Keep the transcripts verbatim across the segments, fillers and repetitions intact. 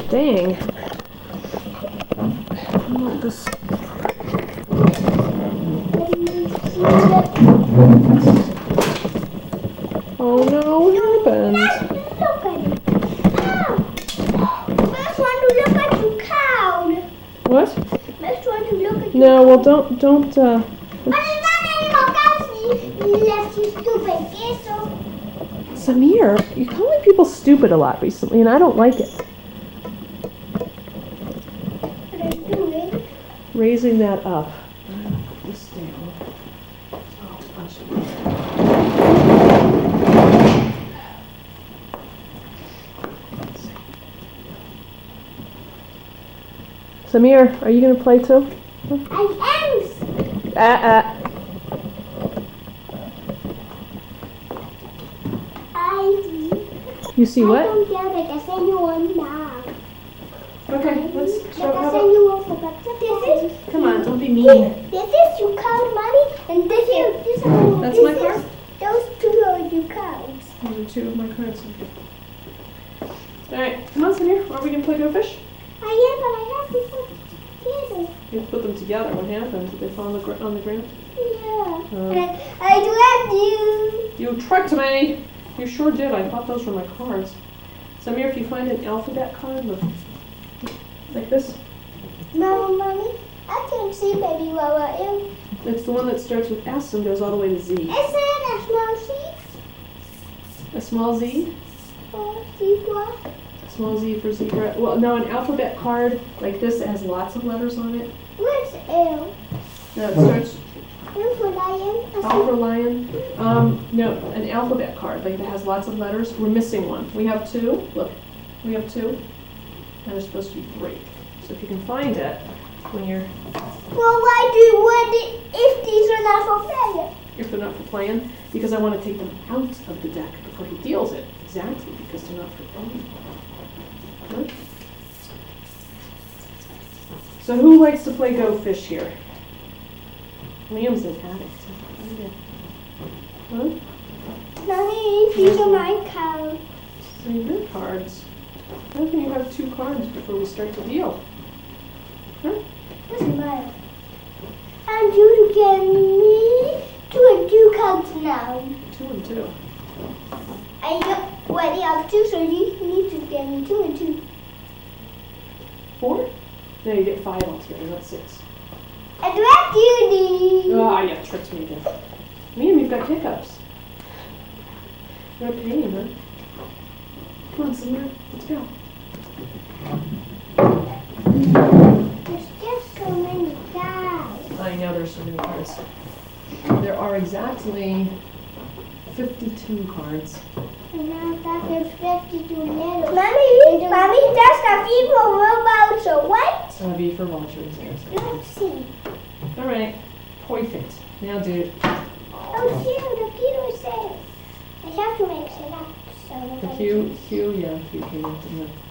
Dang. Oh, this. Oh no, what happened? Look at it. Cow. First one to look at you, cow. What? First one to look at you. No, well don't, don't, uh... But there's not any more cows left, you stupid kid, so... Samir, you're calling people stupid a lot recently, and I don't like it. What are you doing? Raising that up. I'm gonna put this down. Oh, punch it. Samir, are you gonna play too? I am. Ah, ah. I see. You see I what? don't get it. I send you one now. Okay, let's Like show I how send you one for birthday. This is. Come on, don't be mean. This is your card, mommy, and this is this is. That's this my is- card? Those two are your cards. Those are two of my cards. Okay. Alright, come on, Samir. Are we gonna play Go Fish? I am, but I have to put together. You put them together. What happens? Did they fall on the, gr- on the ground? Yeah. Uh. I, I love you. You tricked me! You sure did. I thought those were my cards. Samir, if you find an alphabet card, look. Like this. No, mommy, I can't see baby Wawa. Is It's the one that starts with S and goes all the way to Z. that a small seed A small Z. or zebra? Small Z for zebra. Well, no, an alphabet card like this that has lots of letters on it. Where's L? No, it starts L for lion. A L for lion. Um, no, an alphabet card like that has lots of letters. We're missing one. We have two. Look, we have two. And there's supposed to be three. So if you can find it when you're, Well, why do you want it if these are not for failure? if they're not for playing, because I want to take them out of the deck before he deals it. Exactly, because they're not for playing. Huh? So who likes to play Go Fish here? Liam's an addict. Huh? Mommy, these are my cards. So your cards. How can you have two cards before we start the deal? Huh? What's mine? And you get me two and two cards now. Two and two. I already have two, so you need to get me two and two. Four? No, you get five altogether, not six. And what do you need? Ah, yeah, tricked me again. Liam, you've got hiccups. What a pain, huh? Come on, Samir, let's go. There's just so many guys. I know there's so many cards. There are exactly fifty-two cards. And now that there's fifty-two little. Mommy, Mommy, that's the people about so what? Uh, V for vultures, yes. Let's see. All right, perfect. Now, dude, Oh, here, the Peter says. I have to mix it up. So the that I Q, can- Q, yeah, Q came up, didn't it?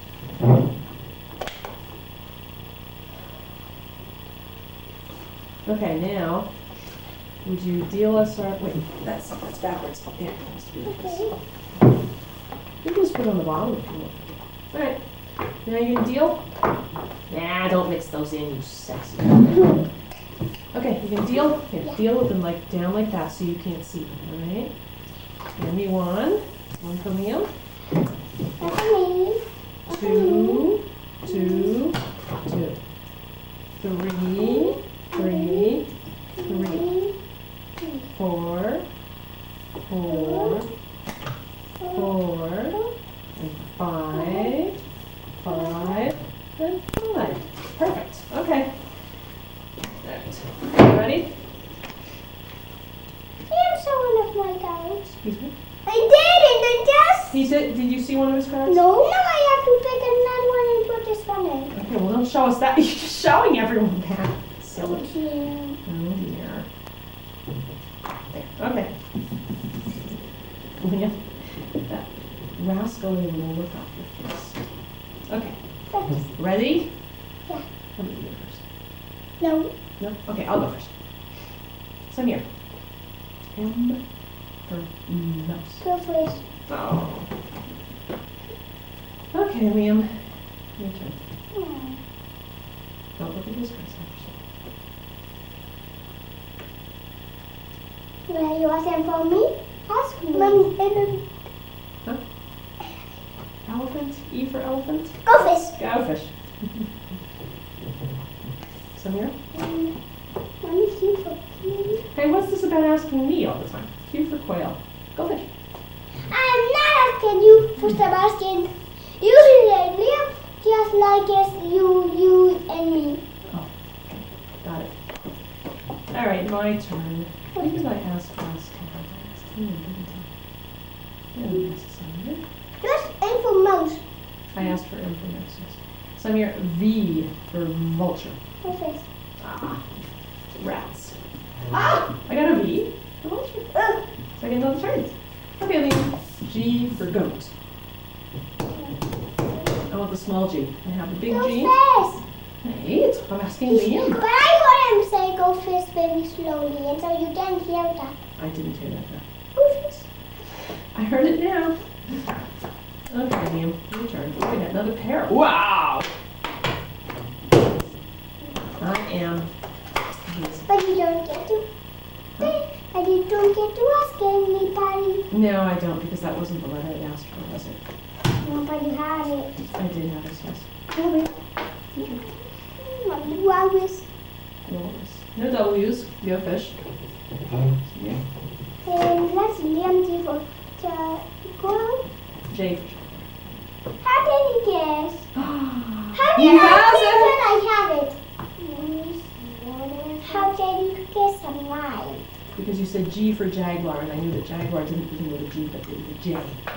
Okay, now, would you deal us our, wait, that's, that's backwards. There, it has to be like this. Okay. You can just put it on the bottom if you want. All right, now you gonna deal? Nah, don't mix those in, you sexy. Okay, you can deal? Here, Yeah. deal with them like down like that so you can't see them, all right? Give me one. One for Liam. That's me. Two, two, two. Three, three, three. Four, four, four, and five, five, and five. Perfect. Okay. All right. Ready? I'm showing off my cards. Excuse me. I did it, I just... He said, did you see one of his cards? No, no, I have to pick another one and put this one in. Okay, well don't show us that. You're just showing everyone that. Silly. Thank you. Oh dear. There. Okay. Liam, that rascally will look off your face. Okay. Thanks. Ready? Yeah. Let me go first. No. No? Okay, I'll go first. So here. M for mouse. Go first. Oh. Okay, Liam. Your turn. Hmm. Don't look at his face. Well, you ask for me? Ask me. Mommy, I don't... Huh? Elephant? E for elephant? Go fish. Go fish. Samir? Um, Mommy, Q for Q. Hey, what's this about asking me all the time? Q for quail. Go fish. I'm not asking you for Sebastian. You should live just like as you, you and me. Oh, okay. Got it. All right, my turn. What did I ask last time? I asked him, didn't I? Yeah, I asked Samir. Just info mouse. I asked for information. Samir, V for vulture. Go fish. Ah, rats. Ah, I got a V for vulture. Uh, So I get another turn. Okay, Liam. G for goat. I want the small G. I have the big go G. fish. Wait, I'm asking Liam. But I heard him say go fish very slowly, and so you didn't hear that. I didn't hear that now. Go fish. I heard it now. Okay, Liam, your turn. We got another pair. Wow! I am. But you don't get to. And you don't get to ask anybody. No, I don't, because that wasn't the letter I asked for, was it? No, but you had it. I did have it, yes. Mommy, you always. Walrus. No W's. Go fish. Yeah. And let's Liam G for Jaguar. J for How did he guess? How He did has I it! guess when I have it? How did you guess I'm right? Because you said G for jaguar, and I knew that jaguar didn't begin with a G, but with a J.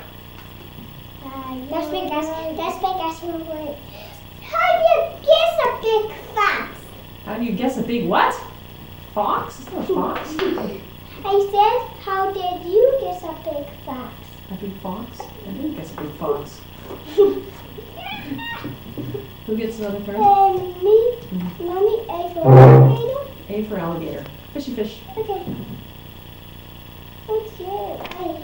That's because, that's because you were. How do you guess a big fox? How do you guess a big what? Fox? It's not a fox. I said, how did you guess a big fox? A big fox? I didn't guess a big fox. Who gets another turn? And me, Mhm. Mommy, A for alligator. A for alligator. Fishy fish. Okay. What's your A?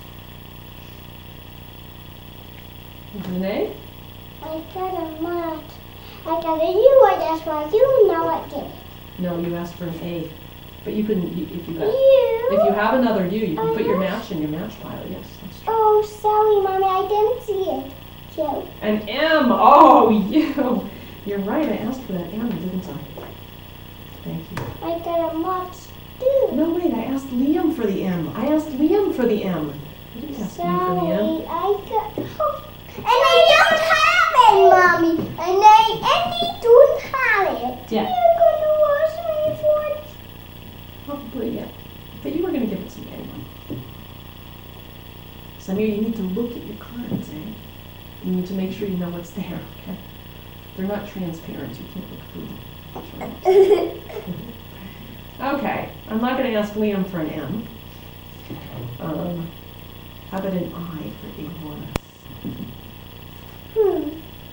Is it an A? I got a mat. I got a U, and that's why you know I get it. No, you asked for an A. But you couldn't, you, if you got, You? if you have another U, you can I put your know. match in your match pile. Yes, that's true. Oh, sorry, Mommy, I didn't see it. You. An M. Oh, you. You're right. I asked for that M, didn't I? Thank you. I got a mat too. No, wait. I asked Liam for the M. I asked Liam for the M. I didn't ask you for the M. Sorry, I got. Oh. And I don't have it, Mommy. And I and I don't have it. Yeah. You're gonna ask me for it. Probably, yeah. But you were going to give it to me anyway. Samir, you need to look at your cards, eh? You need to make sure you know what's there, okay? They're not transparent. You can't look through them. Okay. I'm not going to ask Liam for an M. Um, how about an I for iguana? Hmm.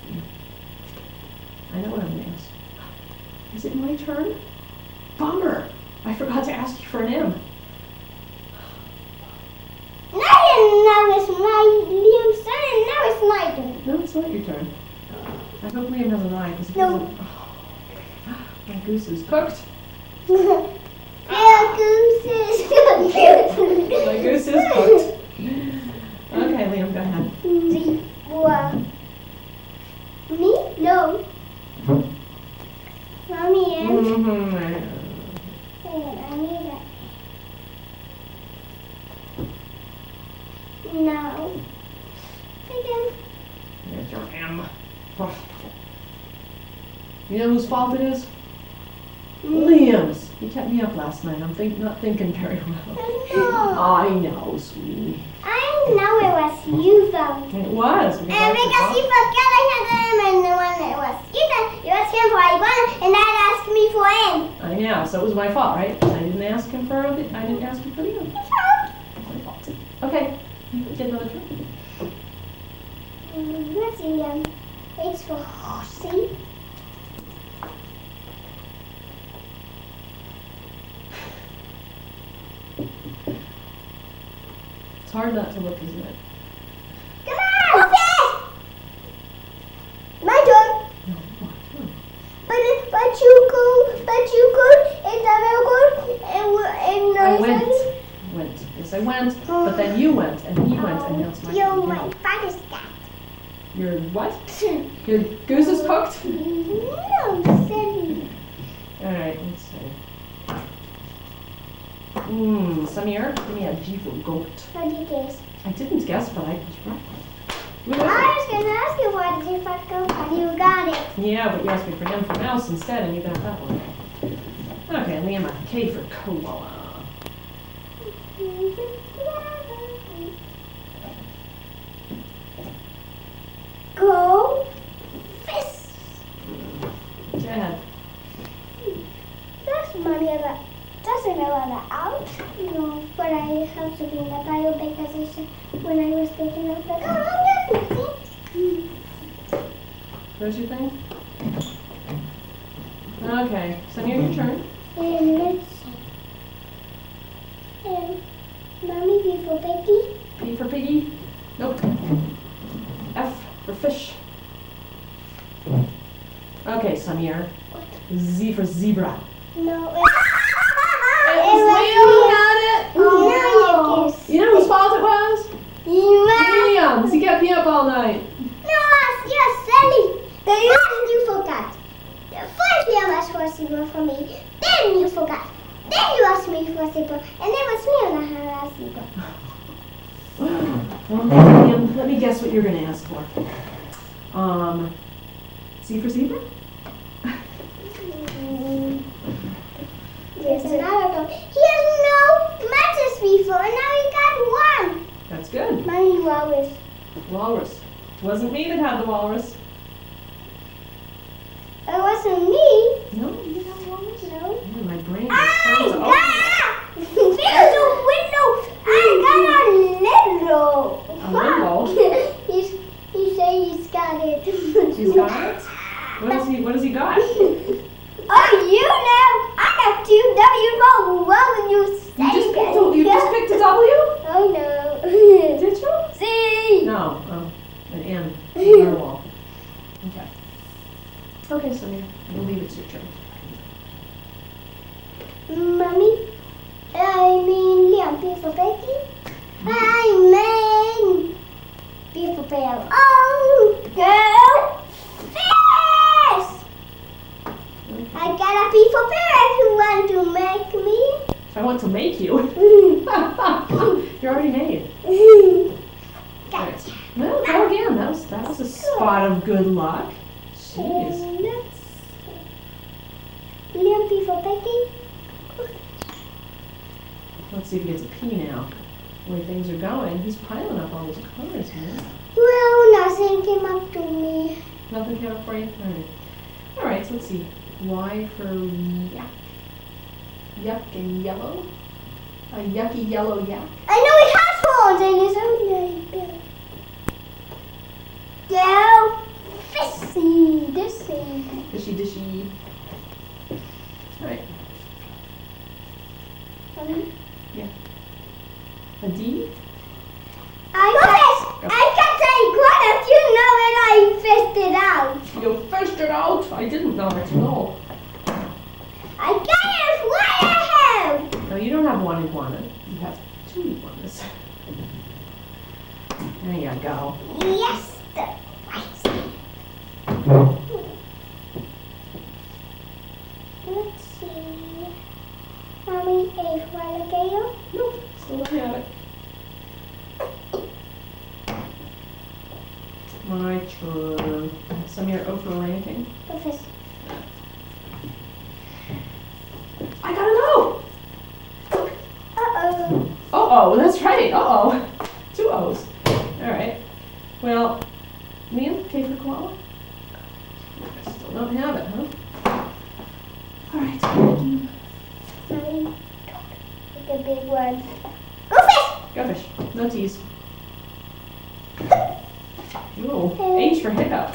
I know what I'm going to ask. Is it my turn? Bummer. I forgot to ask you for an M. Now you know it's my Liam's turn, and now it's my turn. No, it's not your turn. I hope Liam has an eye, because if he No. doesn't... Oh, my goose is cooked. Yeah, gooses. My goose is cooked. Okay, Liam, go ahead. Zebra. Me? No. Mommy and Mm-hmm. I know. and I need it. No. Again. There's your M. You know whose fault it is? Liam's. He kept me up last night. I'm think not thinking very well. No. I know, sweetie. I know it was you though. It was. And because you forgot I had him, and the one that was you did, you asked him for iguana, and that asked me for him. I know, so it was my fault, right? I didn't ask him for the, I didn't ask him for the M. It's my fault. Okay, you get another turn. Mm, Let's see, um, H for horsey. It's hard not to look, isn't it? Come on! Okay. My turn. But you could, and then I could, and and I I went. Went. Yes, I went. But then you went, and he went, and now it's my You're turn my again. father's cat. Your what? Your goose is cooked? No, silly. Alright, let's see. Mmm, Samir, give me a G for goat. How do you guess? I didn't guess, but I was right. Who I was was going to ask you what did you fuck up, and you got it. it? Yeah, but you asked me for M for mouse instead, and you got that one. Okay, Liam, a K for koala. Go fish. Go ahead. That's mommy about doesn't know about out, you know, but I have to be in the bio because I said when I was thinking I was like, oh, that's nothing. Where's your thing? Okay, Samir, your turn. And let's see. And mommy B for Becky. P for piggy? Nope. F for fish. Okay, Samir. Z for zebra. No, It was Liam who had it? Oh, no. You know whose fault it was? Yeah. Liam's. He kept me up all night. No, you're silly. The last you forgot. First you asked for a zebra for me, then you forgot. Then you asked me for a zebra, and it was me on the last zebra. Well, Liam, let me guess what you're going to ask for. Um, Z for zebra? Mm. There's another one. He has no matches before, and now he got one. That's good. Money walrus. Walrus. Wasn't me that had the walrus. It wasn't me. No, you got walrus? No. Yeah, my brain is I trying to open. got there's a window. I got a little. A little? he's he said he's got it. He's got it? What does he, what does he got? Oh, you know, I got two W. Wrong. What would you say? You just picked a, you just picked a W? Oh no. Did you? See. No. Oh, an N. Narwhal. Okay. Okay, Samir. I believe it's your turn. Mommy, I mean, Liam, B for Becky. I mean, B for Bear. Oh, girl, fish! I got a B for Bear if you want to make me. I want to make you. You're already made. Gotcha. Well, go again. That was, that was a spot of good luck. Jeez. And let's see. Liam, B for Becky. Let's see if he gets a P now. The way things are going, he's piling up all these cards, man. Well, nothing came up to me. Nothing came up for you? All right. All right, so let's see. Y for yak. Yuck and yellow. A yucky yellow yak. I know he has horns and his own name. Girl, fishy, dissy. Dishy dishy. All right. Um, Yeah. A D? I got I can take one if you know it. I fished it out. You fished it out? I didn't know it. No. I got it way ahead. No, you don't have one iguana. You have two iguanas. There you go. Yes, the right. Let's see. Mommy, a alligator. Nope, still don't have it. My turn. Samir, O for ranking. Professor. I got an O! Uh-oh. Uh-oh, that's right. Uh-oh. Two O's. All right. Well, Liam, K for koala? I still don't have it, huh? All right. Mommy, the big one. Go fish! Go fish. No T's. Ooh, H for hiccup.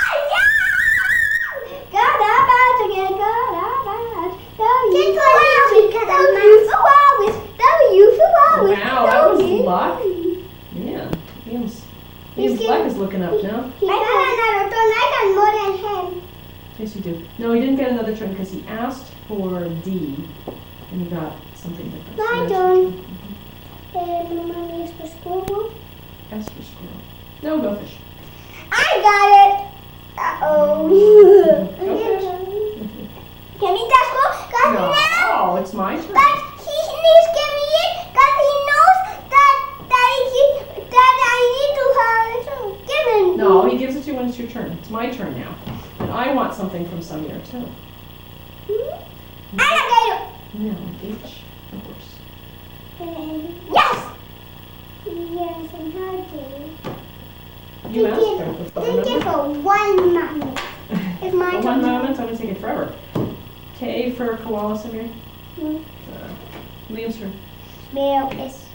Wow, that was luck. Yeah, Liam's, Liam's luck is looking up now. I got another turn. I got more than him. Yes, you do. No, he didn't get another turn because he asked for D, and he got something different. So My that's turn. your turn. And Mommy is for squirrel. Mhm. S for squirrel. No, go fish. I got it. Uh-oh. Go fish. Can he touch go? Cause No, now, it's my turn. but he needs to give me it because he knows that that he that I need to have it. Give it. No, he gives it to you when it's your turn. It's my turn now. And I want something from Samir too. Hmm? Alligator. No, H, of course. Um, yes. Yes, I'm happy. You asked Thank for you. it before, Thank you remember? for one moment. It's my For turn. one moment, I'm going to take it forever. K for koala, Samir. Hmm. Uh, Liam's turn. Smell is.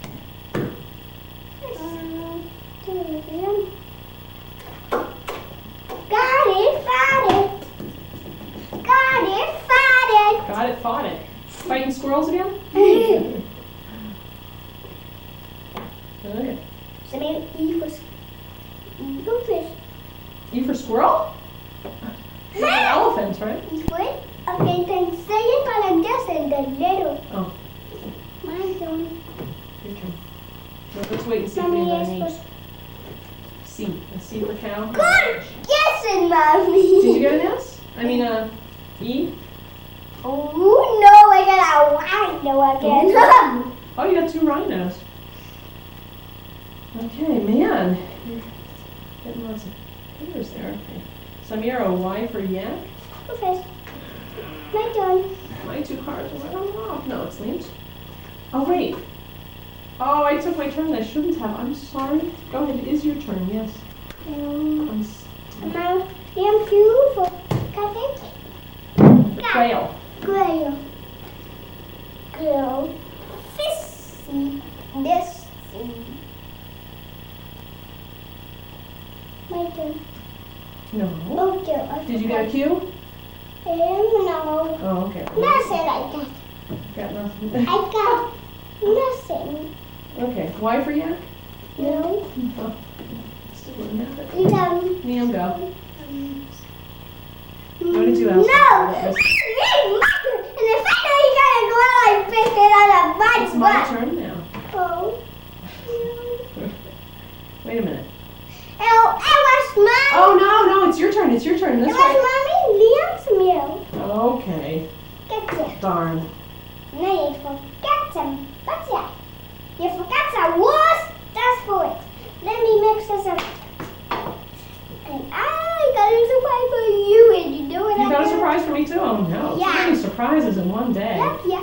Um, Got it, found it. Got it, found Got it, fought it. Fighting squirrels again? it. Okay. Smell E for s- go fish. E for squirrel? It's an elephant, right? E for it. Okay, then say it para just in the little. Oh, My turn. your turn. So let's wait and see if we Mommy have is any. for C. A C for cow. good. Guessing, mommy. Did you get an S? I mean, uh, E? Oh no, I got a rhino again. Oh, you got two rhinos. Okay, man. You're getting lots of fingers there. Okay. Samir, a Y for yak. Go fish. My turn. My two cards are right on the off. No, it's Liam's. Oh, wait. Oh, I took my turn. I shouldn't have. I'm sorry. Go ahead. It is your turn. Yes. Um, I'm s- now, I'm two for cupcake. Quail. Grail. Grail. Fissy. This. My turn. No. Okay, I Did you get a Q? Um, no. Oh, okay. Nothing like that. Got nothing. I got nothing. Okay. Y for yak? No. Oh, still wouldn't have it. You got Liam, go. What What did you ask? No! What was- And the fact that you gotta go out and pick it on a bud It's my turn now. Oh. Wait a minute. Oh, it was mommy. Oh, no, no. It's your turn. It's your turn. It This was way. mommy Liam's meal. Okay. Get it. Darn. No, you forgot some. What's that? You forgot some words? That's for it. Let me mix this up. And I got a surprise for you, and you know what You I got a surprise for me too? Oh no. Yeah. Too many surprises in one day. Yep, yep.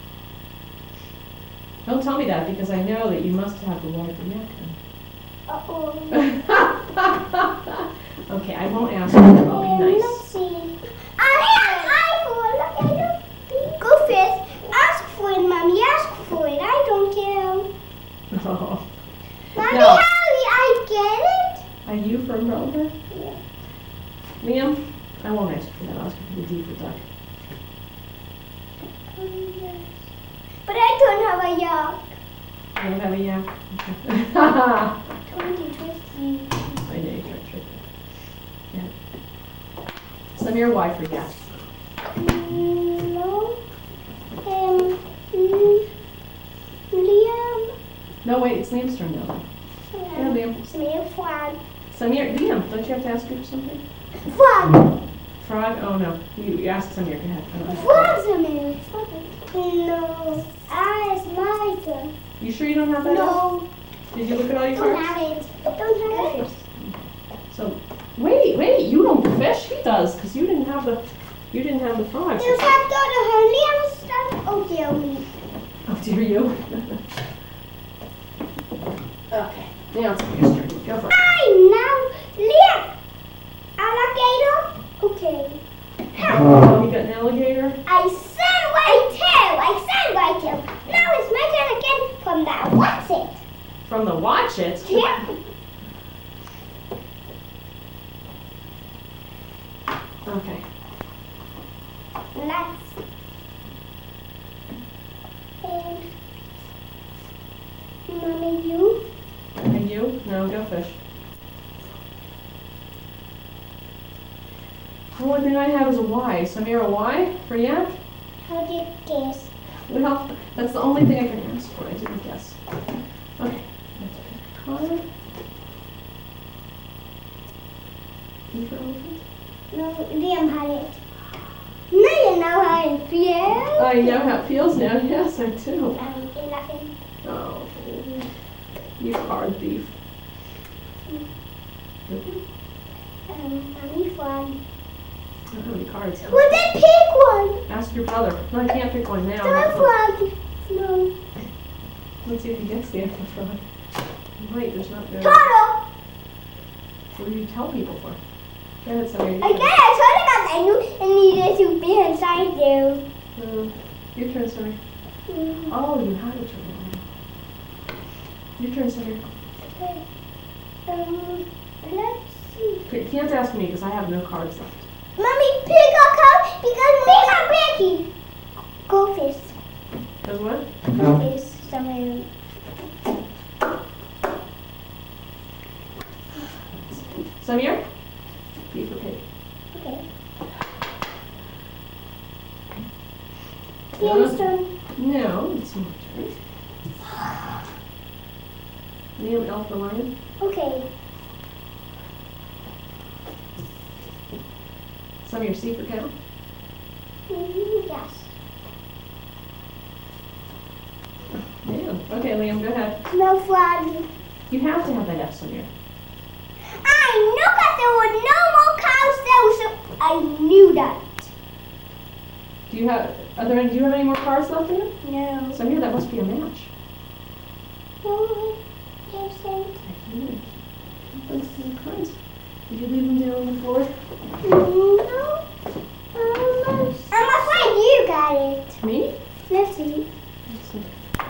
Don't tell me that because I know that you must have the Y for yak Uh-oh. then. Okay, I won't ask you. I'll be Um, nice. Let's see. I have I for look at it. Go fish. Ask for it, mommy. Ask for it. I don't care. Oh. Mommy, No. how did I get it? Are you for umbrella? Yeah. Liam? I won't ask you for that. I'll ask you for the D for duck. Um, yes. But I don't have a yak. You don't have a yak? Okay. I twenty, twenty. know you tried to trick me. Yeah. Samir, Y for yak. Mm, no. Um, mm, Liam. No, wait, it's Liam's turn now. Yeah, Liam. Liam Frog. Samir, Liam, don't you have to ask you for something? Frog. Frog? Oh no. You, you asked Samir. Go ahead. I don't know. Frog's a man. No. Ah, it's my turn. You sure you don't have that? No. Did you look at all your Don't cards? have it. Don't have it. So, wait, wait, you don't fish? He does, because you didn't have the, you didn't have the frogs. You have to go to her. Liam started. Oh, dear me. Oh, dear you. Okay, now it's your turn. Go for it. I now Liam. Alligator. Okay. Oh, you got an alligator? I said white tail. I said white tail. Now it's my turn again from that. What's it? From the watch it? Yeah. Okay. Let's. And mommy, you. And you? No, go fish. The only thing I have is a Y. Samir, a Y for yak? How do you guess? Well, that's the only thing I can ask for. I didn't guess. Okay. Let's pick a card. E for elephant? No, Liam had it. Now you know how it feels. I know how it feels now. Yes, I do. Um, eleven. Oh, you card thief. Um, mommy one. I don't have any cards. Well, then pick one. Ask your brother. No, I can't pick one now. Start frog. No. Let's see if he gets the extra frog. Wait, there's not very. Turtle. What do you tell people for? Go ahead, Samir. I get it. Turtle because I knew it needed to be inside there. Uh, your turn, Samir. Mm. Oh, you had a turn. Your turn, Samir. Okay. Um, let's see. You can't ask me because I have no cards left. Mommy, pick a cup because we are Becky. Go fish. Does what? Go fish. Somewhere. Samir? B for pig. Okay. Liam's turn. No, it's my turn. Liam, elf or lion? Okay. Samir, C for cow? Mm, yes. Yeah. Okay, Liam, go ahead. No frog. You have to have that F, Samir. I knew that there were no more cows there, so I knew that. Do you have, are there, do you have any more cards left in it? No. Samir, that must be a match. No, yes, I can't. Let's see the cards. Did you leave them down on the floor? no. Almost. I'm afraid you got it. Me? Let's see. Let's see.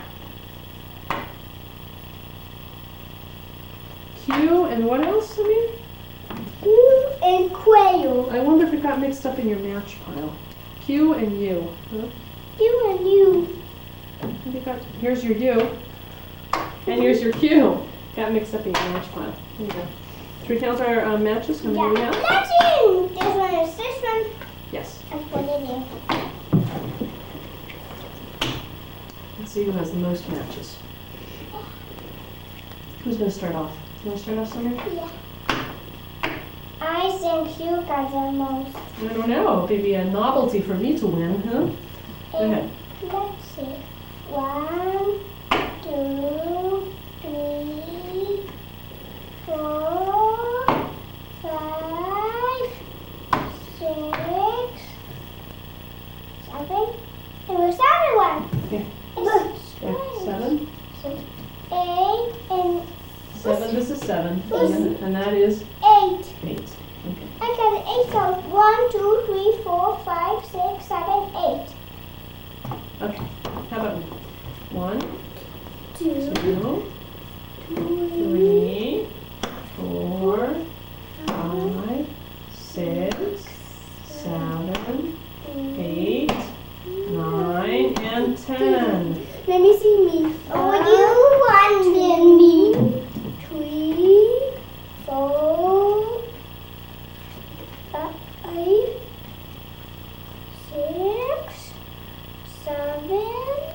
Q and what else, Samir? You and quail. I wonder if it got mixed up in your match pile. Q and U. Huh? You and you. I think it got, here's your U. And here's your Q. Got mixed up in your match pile. There you go. Should we count our um, matches? How many we Yeah. have? Matching. This one is this one. Yes. And put it in. Let's see who has the most matches. Who's going to start off? You want to start off, Samir? Yeah. I think you got the most. I don't know. Maybe a novelty for me to win, huh? Go ahead. Let's see. One, two, three, four, five, six, seven. It was seven one. Yeah. It's Okay, seven. eight and Seven, this is seven. Who's- And, and that is eight. eight. Okay. I got eight cards. One, two, three, four, five, six, seven, eight. Okay. How about me? One, Two, two, three, three, four, five, six, seven, eight, nine, and ten. Let me see me. Oh, you wanted me. Three, four, five, six, seven,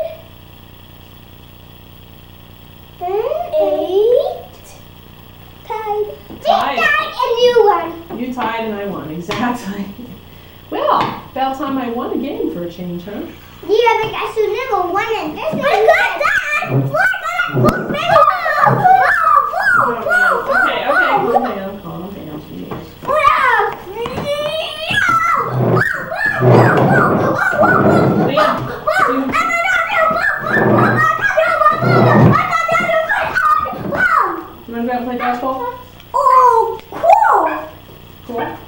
eight. Tied. Tied. Tied and you won. You tied and I won, exactly. Well, about time I won a game for a change, huh? Yeah, but I should never won it. This is I got that. Okay, okay, calm down, calm down, jeez. You want to go out and play basketball? Oh, cool. Cool.